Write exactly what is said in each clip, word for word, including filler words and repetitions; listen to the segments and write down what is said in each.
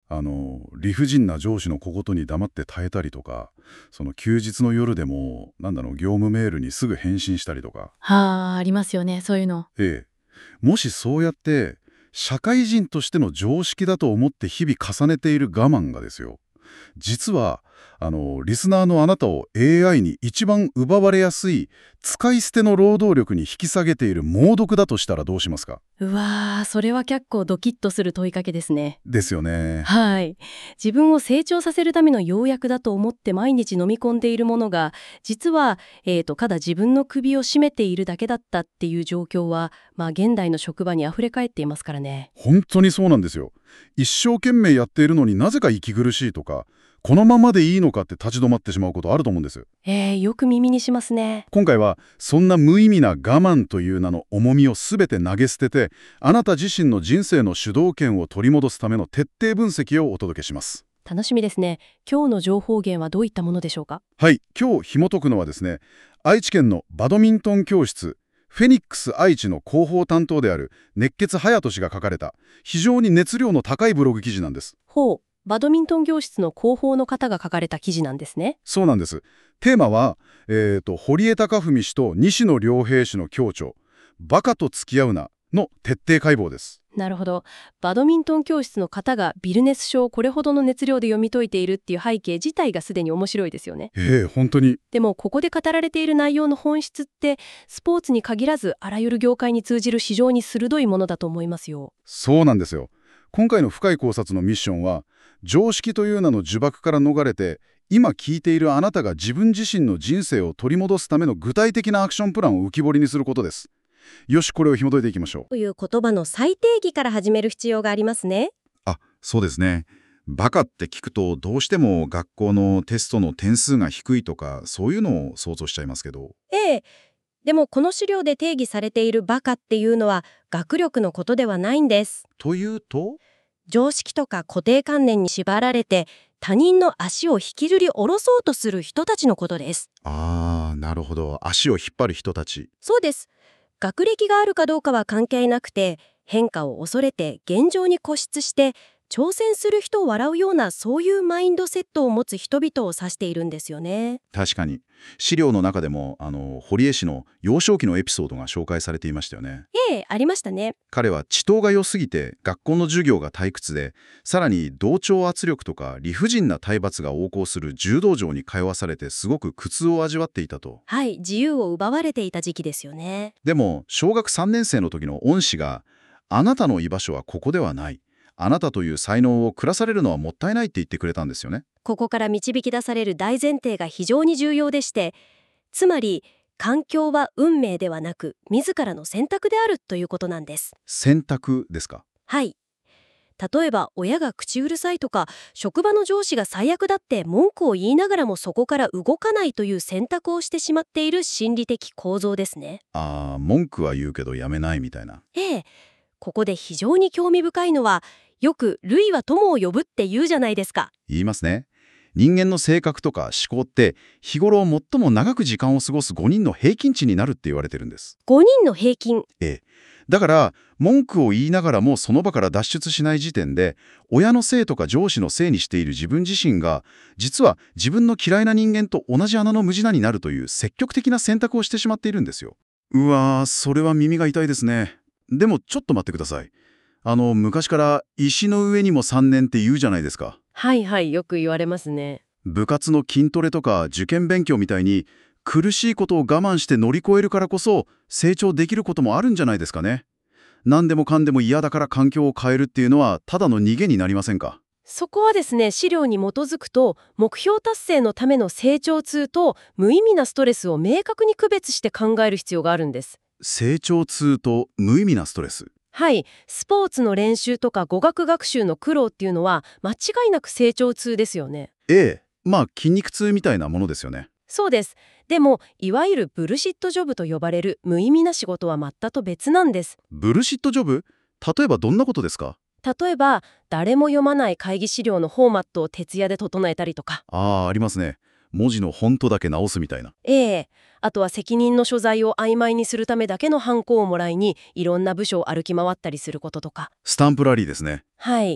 あの理不尽な上司の小言に黙って耐えたりとか、その休日の夜でもなんだろう業務メールにすぐ返信したりとか。 はあ、ありますよね、そういうの。 ええ、もしそうやって社会人としての常識だと思って日々重ねている我慢がですよ、実はあのリスナーのあなたを エーアイ に一番奪われやすい使い捨ての労働力に引き下げている猛毒だとしたらどうしますか？ うわー、それは結構ドキッとする問いかけですね。 ですよね。 はい。自分を成長させるための要約だと思って毎日飲み込んでいるものが、実は、えーと、ただ自分の首を絞めているだけだったっていう状況は、まあ現代の職場に溢れ返っていますからね。 本当にそうなんですよ。一生懸命やっているのになぜか息苦しいとか、このままでいいのかって立ち止まってしまうことあると思うんです。 えー、よく耳にしますね。 今回はそんな無意味な我慢という名の重みをすべて投げ捨てて、あなた自身の人生の主導権を取り戻すための徹底分析をお届けします。 楽しみですね。今日の情報源はどういったものでしょうか？ はい、今日紐解くのはですね、愛知県のバドミントン教室フェニックス愛知の広報担当である熱血隼人氏が書かれた非常に熱量の高いブログ記事なんです。 ほう。バドミントン教室の広報の方が書かれた記事なんですね。 そうなんです。テーマは、えーと、堀江貴文氏と西野良平氏の共著、バカと付き合うなの徹底解剖です。 なるほど。バドミントン教室の方がビルネス書をこれほどの熱量で読み解いているっていう背景自体がすでに面白いですよね。 ええ、本当に。 でもここで語られている内容の本質ってスポーツに限らずあらゆる業界に通じる非常に鋭いものだと思いますよ。 そうなんですよ。今回の深い考察のミッションは、常識という名の呪縛から逃れて、今聞いているあなたが自分自身の人生を取り戻すための具体的なアクションプランを浮き彫りにすることです。よし、これを紐解いていきましょう。 という言葉の再定義から始める必要がありますね。 あ、そうですね。バカって聞くとどうしても学校のテストの点数が低いとかそういうのを想像しちゃいますけど。 ええ。でもこの資料で定義されているバカっていうのは学力のことではないんです。 というと？ 常識とか固定観念に縛られて他人の足を引きずり下ろそうとする人たちのことです。 あー、なるほど。足を引っ張る人たち。 そうです。学歴があるかどうかは関係なくて、変化を恐れて現状に固執して挑戦する人を笑うような、そういうマインドセットを持つ人々を指しているんですよね。 確かに。資料の中でもあの堀江氏の幼少期のエピソードが紹介されていましたよね。 ええ、ありましたね。 彼は知等が良すぎて学校の授業が退屈で、さらに同調圧力とか理不尽な体罰が横行する柔道場に通わされてすごく苦痛を味わっていたと。 はい、自由を奪われていた時期ですよね。 でも小学さんねん生の時の恩師が、あなたの居場所はここではない、あなたという才能を暮らされるのはもったいないって言ってくれたんですよね。 ここから導き出される大前提が非常に重要でして、つまり環境は運命ではなく自らの選択であるということなんです。 選択ですか？ はい。例えば親が口うるさいとか、職場の上司が最悪だって文句を言いながらもそこから動かないという選択をしてしまっている心理的構造ですね。 あー、文句は言うけどやめないみたいな。 ええ。ここで非常に興味深いのは、よく類は友を呼ぶって言うじゃないですか。 言いますね。人間の性格とか思考って日頃最も長く時間を過ごすごにんの平均値になるって言われてるんです。 ごにんの平均。 ええ。だから文句を言いながらもその場から脱出しない時点で、親のせいとか上司のせいにしている自分自身が実は自分の嫌いな人間と同じ穴の無地なになるという積極的な選択をしてしまっているんですよ。うわー、それは耳が痛いですね。でもちょっと待ってください。あの昔から石の上にもさんねんって言うじゃないですか。 はいはい、よく言われますね。 部活の筋トレとか受験勉強みたいに苦しいことを我慢して乗り越えるからこそ成長できることもあるんじゃないですかね。何でもかんでも嫌だから環境を変えるっていうのはただの逃げになりませんか？ そこはですね、資料に基づくと目標達成のための成長痛と無意味なストレスを明確に区別して考える必要があるんです。 成長痛と無意味なストレス。 はい、スポーツの練習とか語学学習の苦労っていうのは間違いなく成長痛ですよね。 ええ、まあ筋肉痛みたいなものですよね。 そうです。でもいわゆるブルシットジョブと呼ばれる無意味な仕事は全く別なんです。 ブルシットジョブ？例えばどんなことですか？ 例えば誰も読まない会議資料のフォーマットを徹夜で整えたりとか。 ああ、ありますね。文字のフォントだけ直すみたいな。 ええ。あとは責任の所在を曖昧にするためだけのハンコをもらいにいろんな部署を歩き回ったりすることとか。 スタンプラリーですね。 はい。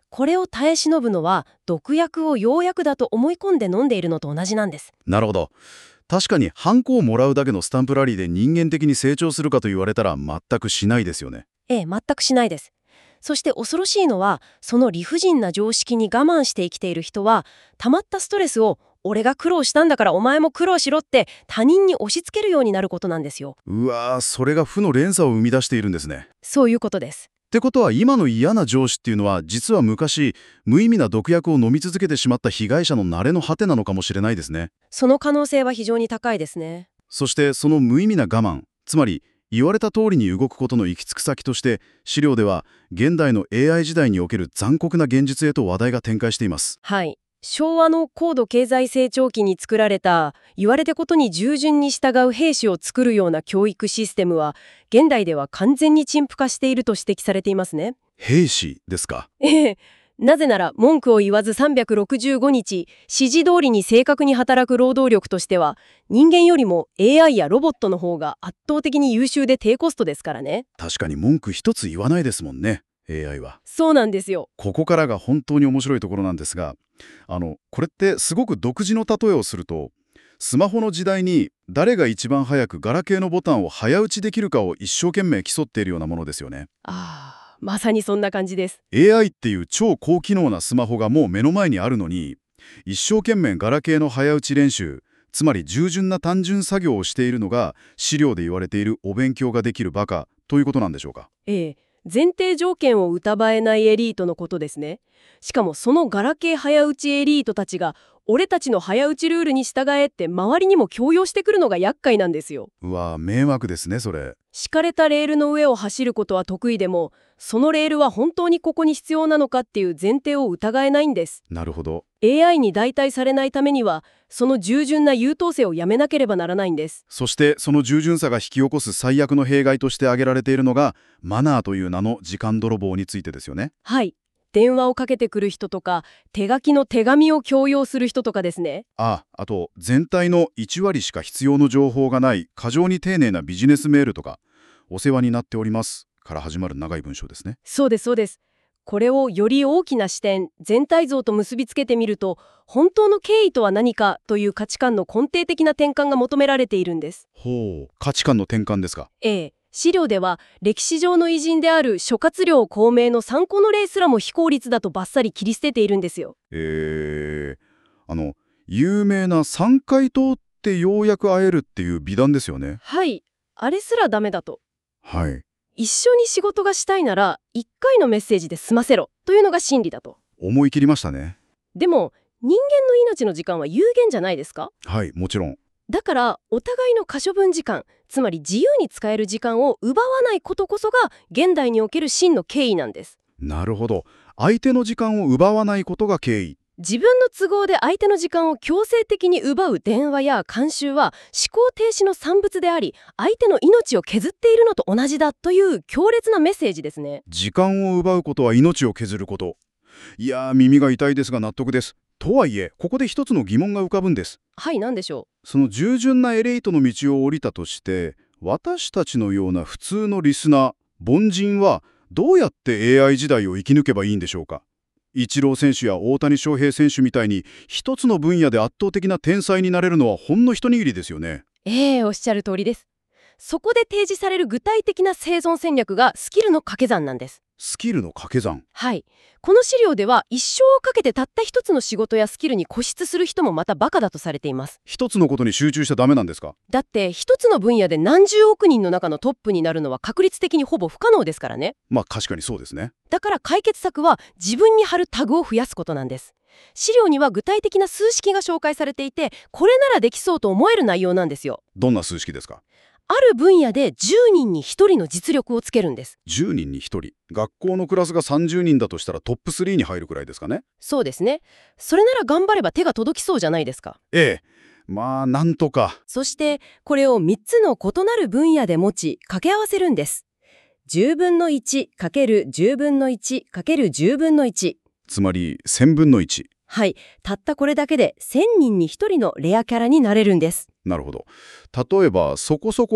これを耐え忍ぶのは毒薬を用薬だと思い込んで飲んでいるのと同じなんです。 なるほど。確かにハンコをもらうだけのスタンプラリーで人間的に成長するかと言われたら全くしないですよね。 ええ、全くしないです。そして恐ろしいのは、その理不尽な常識に我慢して生きている人は、溜まったストレスを俺が苦労したんだからお前も苦労しろって他人に押し付けるようになることなんですよ。 うわー、それが負の連鎖を生み出しているんですね。 そういうことです。 ってことは今の嫌な上司っていうのは実は昔無意味な毒薬を飲み続けてしまった被害者の慣れの果てなのかもしれないですね。 その可能性は非常に高いですね。 そしてその無意味な我慢、つまり言われた通りに動くことの行き着く先として資料では現代の エーアイ 時代における残酷な現実へと話題が展開しています。 はい。昭和の高度経済成長期に作られた言われたことに従順に従う兵士を作るような教育システムは現代では完全に陳腐化していると指摘されていますね。 兵士ですか。 ええ。なぜなら文句を言わずさんびゃくろくじゅうごにち指示通りに正確に働く労働力としては人間よりも エーアイ やロボットの方が圧倒的に優秀で低コストですからね。 確かに文句一つ言わないですもんね、 エーアイ は。 そうなんですよ。 ここからが本当に面白いところなんですが、あのこれってすごく独自の例えをすると、スマホの時代に誰が一番早くガラケーのボタンを早打ちできるかを一生懸命競っているようなものですよね。 ああ、まさにそんな感じです。 エーアイ っていう超高機能なスマホがもう目の前にあるのに、一生懸命ガラケーの早打ち練習、つまり従順な単純作業をしているのが資料で言われているお勉強ができるバカということなんでしょうか。 ええ、前提条件を疑えないエリートのことですね。しかもそのガラケー早打ちエリートたちが俺たちの早打ちルールに従えって周りにも強要してくるのが厄介なんですよ。 うわー、迷惑ですねそれ。 敷かれたレールの上を走ることは得意でも、そのレールは本当にここに必要なのかっていう前提を疑えないんです。 なるほど。 エーアイ に代替されないためにはその従順な優等生をやめなければならないんです。 そしてその従順さが引き起こす最悪の弊害として挙げられているのがマナーという名の時間泥棒についてですよね。 はい。電話をかけてくる人とか手書きの手紙を強要する人とかですね。 あ、あと全体のいちわりしか必要の情報がない過剰に丁寧なビジネスメールとか、お世話になっておりますから始まる長い文章ですね。 そうですそうです。これをより大きな視点、全体像と結びつけてみると、本当の敬意とは何かという価値観の根底的な転換が求められているんです。 ほう、価値観の転換ですか。 ええ。資料では歴史上の偉人である諸葛亮孔明の参考の例すらも非効率だとバッサリ切り捨てているんですよ。 えー、あの有名な三回通ってようやく会えるっていう美談ですよね。 はい。あれすらダメだと。 はい。 一緒に仕事がしたいならいっかいのメッセージで済ませろというのが真理だと。 思い切りましたね。 でも人間の命の時間は有限じゃないですか。 はい、もちろん。 だからお互いの可処分時間、つまり自由に使える時間を奪わないことこそが現代における真の敬意なんです。 なるほど。相手の時間を奪わないことが敬意。 自分の都合で相手の時間を強制的に奪う電話や慣習は思考停止の産物であり、相手の命を削っているのと同じだという強烈なメッセージですね。 時間を奪うことは命を削ること。いやー、耳が痛いですが納得です。とはいえ、ここで一つの疑問が浮かぶんです。 はい、何でしょその従順なエリートの道を降りたとして、私たちのような普通のリスナー、凡人はどうやって エーアイ 時代を生き抜けばいいんでしょうか。イチロー選手や大谷翔平選手みたいに一つの分野で圧倒的な天才になれるのはほんの一握りですよね。 う。ええ、おっしゃる通りです。そこで提示される具体的な生存戦略がスキルの掛け算なんです。 スキルの掛け算。 はい。この資料では一生をかけてたった一つの仕事やスキルに固執する人もまたバカだとされています。 一つのことに集中しちゃダメなんですか。 だって一つの分野で何十億人の中のトップになるのは確率的にほぼ不可能ですからね。 まあ確かにそうですね。 だから解決策は自分に貼るタグを増やすことなんです。資料には具体的な数式が紹介されていて、これならできそうと思える内容なんですよ。 どんな数式ですか。 ある分野でじゅうにんにひとりの実力をつけるんです。 じゅうにんにひとり。学校のクラスがさんじゅうにんだとしたらトップスリーに入るくらいですかね。 そうですね。それなら頑張れば手が届きそうじゃないですか。 ええ。まあなんとか。 そしてこれをみっつの異なる分野で持ち掛け合わせるんです。じゅうぶんのいちかけるじゅうぶんのいちかけるじゅうぶんのいち。 つまりせんぶんのいち。 はい。たったこれだけでせんにんにひとりのレアキャラになれるんです。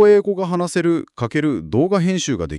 なるほど。例えばそこそこ英語が話せるかける動画編集ができる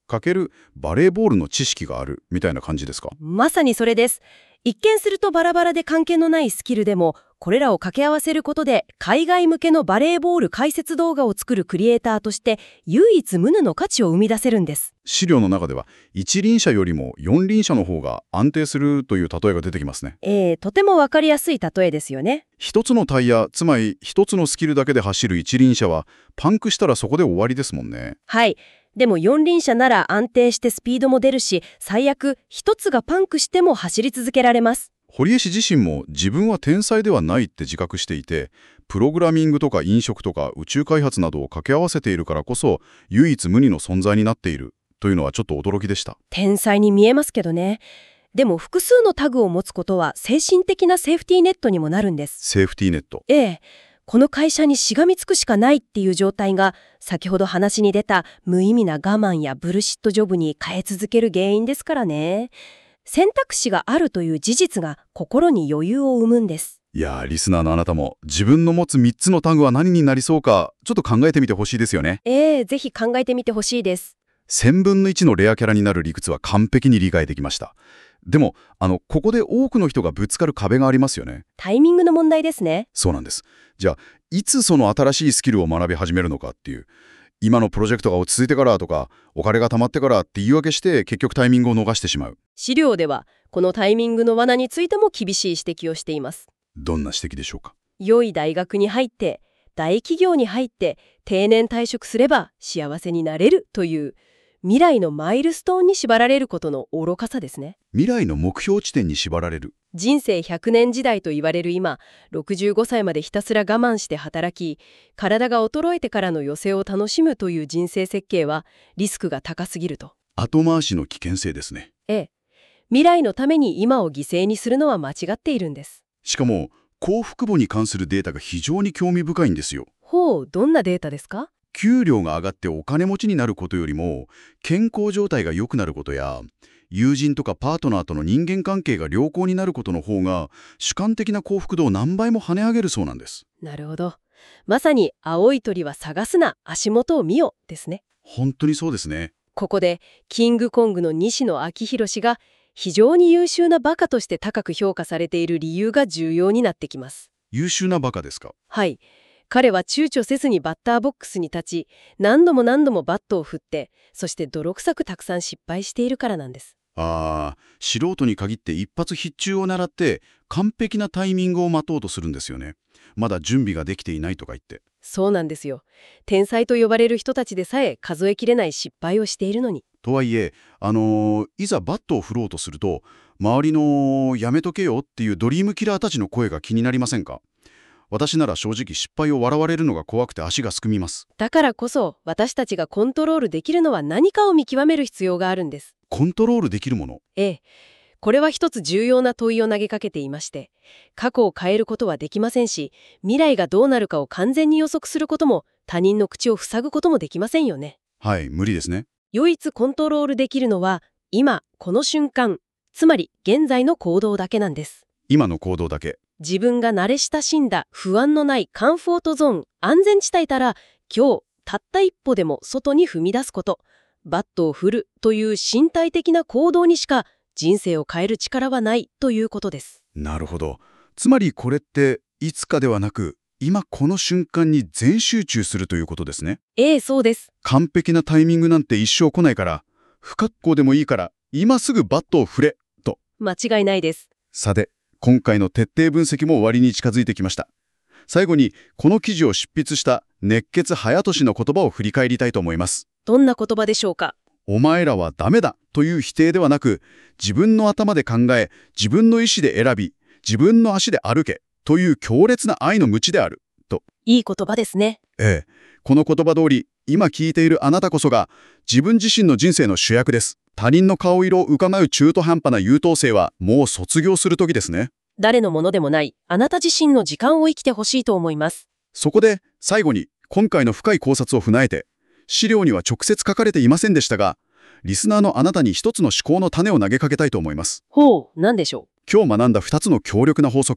かけるバレーボールの知識があるみたいな感じですか？ まさにそれです。一見するとバラバラで関係のないスキルでも、これらを掛け合わせることで海外向けのバレーボール解説動画を作るクリエイターとして唯一無二の価値を生み出せるんです。 資料の中では一輪車よりも四輪車の方が安定するという例えが出てきますね。 えー、とてもわかりやすい例えですよね。 一つのタイヤ、つまり一つのスキルだけで走る一輪車はパンクしたらそこで終わりですもんね。 はい。でも四輪車なら安定してスピードも出るし、最悪一つがパンクしても走り続けられます。 堀江氏自身も自分は天才ではないって自覚していて、プログラミングとか飲食とか宇宙開発などを掛け合わせているからこそ唯一無二の存在になっているというのはちょっと驚きでした。 天才に見えますけどね。でも複数のタグを持つことは精神的なセーフティーネットにもなるんです。 セーフティーネット。 ええ。この会社にしがみつくしかないっていう状態が、先ほど話に出た無意味な我慢やブルシットジョブに変え続ける原因ですからね。選択肢があるという事実が心に余裕を生むんです。 いやー、リスナーのあなたも自分の持つみっつのタグは何になりそうかちょっと考えてみてほしいですよね。 ええ、ぜひ考えてみてほしいです。 せんぶんのいちのレアキャラになる理屈は完璧に理解できました。でもあのここで多くの人がぶつかる壁がありますよね。 タイミングの問題ですね。 そうなんです。じゃあいつその新しいスキルを学び始めるのかっていう、今のプロジェクトが落ち着いてからとかお金が貯まってからって言い訳して結局タイミングを逃してしまう。 資料ではこのタイミングの罠についても厳しい指摘をしています。 どんな指摘でしょうか？ 良い大学に入って大企業に入って定年退職すれば幸せになれるという未来のマイルストーンに縛られることの愚かさですね。 未来の目標地点に縛られる。 人生ひゃくねん時代と言われる今、ろくじゅうごさいまでひたすら我慢して働き、体が衰えてからの余生を楽しむという人生設計はリスクが高すぎると。 後回しの危険性ですね。 ええ。未来のために今を犠牲にするのは間違っているんです。 しかも幸福簿に関するデータが非常に興味深いんですよ。 ほう、どんなデータですか？ 給料が上がってお金持ちになることよりも健康状態が良くなることや友人とかパートナーとの人間関係が良好になることの方が主観的な幸福度を何倍も跳ね上げるそうなんです。 なるほど。まさに青い鳥は探すな、足元を見よですね。 本当にそうですね。 ここでキングコングの西野昭弘氏が非常に優秀なバカとして高く評価されている理由が重要になってきます。 優秀なバカですか？ はい。彼は躊躇せずにバッターボックスに立ち、何度も何度もバットを振って、そして泥臭くたくさん失敗しているからなんです。 ああ、素人に限って一発必中を狙って完璧なタイミングを待とうとするんですよね。まだ準備ができていないとか言って。 そうなんですよ。天才と呼ばれる人たちでさえ数えきれない失敗をしているのに。 とはいえ、あのーいざバットを振ろうとすると、周りのやめとけよっていうドリームキラーたちの声が気になりませんか？私なら正直失敗を笑われるのが怖くて足がすくみます。 だからこそ私たちがコントロールできるのは何かを見極める必要があるんです。 コントロールできるもの。 ええ。これは一つ重要な問いを投げかけていまして、過去を変えることはできませんし、未来がどうなるかを完全に予測することも、他人の口を塞ぐこともできませんよね。 はい、無理ですね。 唯一コントロールできるのは、今、この瞬間、つまり現在の行動だけなんです。 今の行動だけ。 自分が慣れ親しんだ不安のないカンフォートゾーン、安全地帯たら、今日、たった一歩でも外に踏み出すこと、バットを振るという身体的な行動にしか人生を変える力はないということです。 なるほど。つまりこれっていつかではなく、今この瞬間に全集中するということですね。 ええ、そうです。 完璧なタイミングなんて一生来ないから、不格好でもいいから今すぐバットを振れと。 間違いないです。 さて、今回の徹底分析も終わりに近づいてきました。最後にこの記事を執筆した熱血隼人氏の言葉を振り返りたいと思います。 どんな言葉でしょうか？ お前らはダメだという否定ではなく、自分の頭で考え、自分の意思で選び、自分の足で歩けという強烈な愛の鞭であると。 いい言葉ですね。 ええ、この言葉通り、今聞いているあなたこそが自分自身の人生の主役です。他人の顔色を伺う中途半端な優等生はもう卒業する時ですね。 誰のものでもないあなた自身の時間を生きてほしいと思います。 そこで最後に今回の深い考察を踏まえて、資料には直接書かれていませんでしたが、リスナーのあなたに一つの思考の種を投げかけたいと思います。 ほう、なんでしょう。 今日学んだふたつの強力な法則、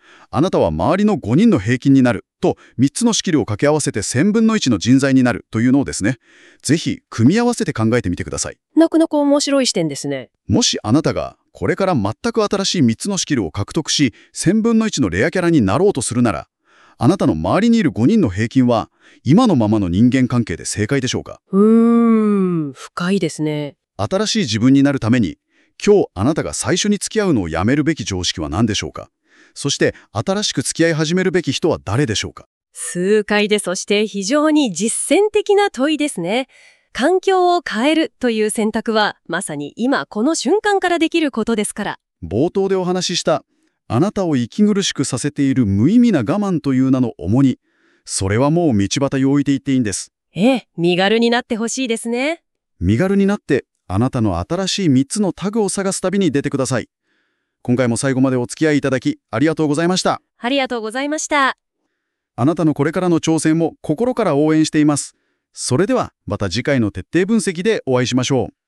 あなたは周りのごにんの平均になるとみっつのスキルを掛け合わせてせんぶんのいちの人材になるというのをですね、ぜひ組み合わせて考えてみてください。 なかなか面白い視点ですね。 もしあなたがこれから全く新しいみっつのスキルを獲得しせんぶんのいちのレアキャラになろうとするなら、あなたの周りにいるごにんの平均は今のままの人間関係で正解でしょうか？ うーん、深いですね。 新しい自分になるために今日あなたが最初に付き合うのをやめるべき常識は何でしょうか？そして新しく付き合い始めるべき人は誰でしょうか？ 痛快で、そして非常に実践的な問いですね。環境を変えるという選択はまさに今この瞬間からできることですから。 冒頭でお話ししたあなたを息苦しくさせている無意味な我慢という名の重荷、それはもう道端に置いていっていいんです。 ええ、身軽になってほしいですね。 身軽になってあなたの新しいみっつのタグを探す旅に出てください。今回も最後までお付き合いいただきありがとうございました。 ありがとうございました。 あなたのこれからの挑戦も心から応援しています。それではまた次回の徹底分析でお会いしましょう。